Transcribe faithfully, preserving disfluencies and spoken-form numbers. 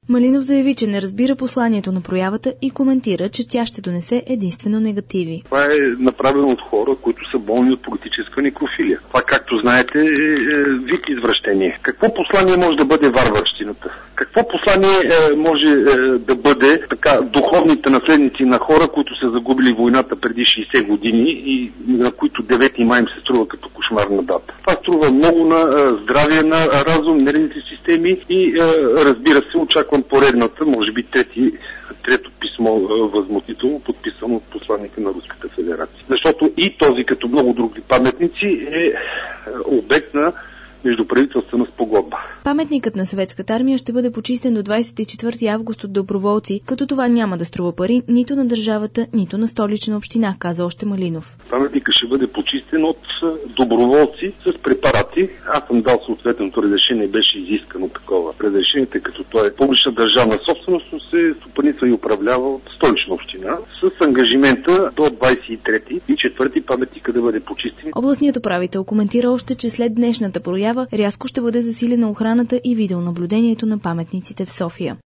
Малинов заяви, че не разбира посланието на проявата и коментира, че тя ще донесе единствено негативи. Това е направено от хора, които са болни от политическа некрофилия. Това, както знаете, е вид извращение. Какво послание може да бъде варварщината? Какво послание е, може е, да бъде така духовните наследници на хора, които са загубили войната преди шейсет години и на които девети май им се струва като кошмарна дата? Това струва много на е, здравие на разум, нервните системи и е, разбира се, очаквам поредната, може би трети, трето писмо е, възмутително, подписано от посланника на Руската федерация. Защото и този, като много други паметници, е обект на междуправителствена спогодба. Паметникът на Съветската армия ще бъде почистен до двадесет и четвърти август от доброволци, като това няма да струва пари нито на държавата, нито на Столична община, каза още Малинов. Паметникът ще бъде почистен от доброволци с препарати. Аз съм дал съответното разрешение, беше изискано такова разрешение, тъй като той е публична държавна собственост, но се стопанисва и управлява от Столична община с ангажимента до двадесет и трети и четвърти паметника да бъде почистен. Областният управител коментира още, че след днешната проява рязко ще бъде засилена охраната и видеонаблюдението на паметниците в София.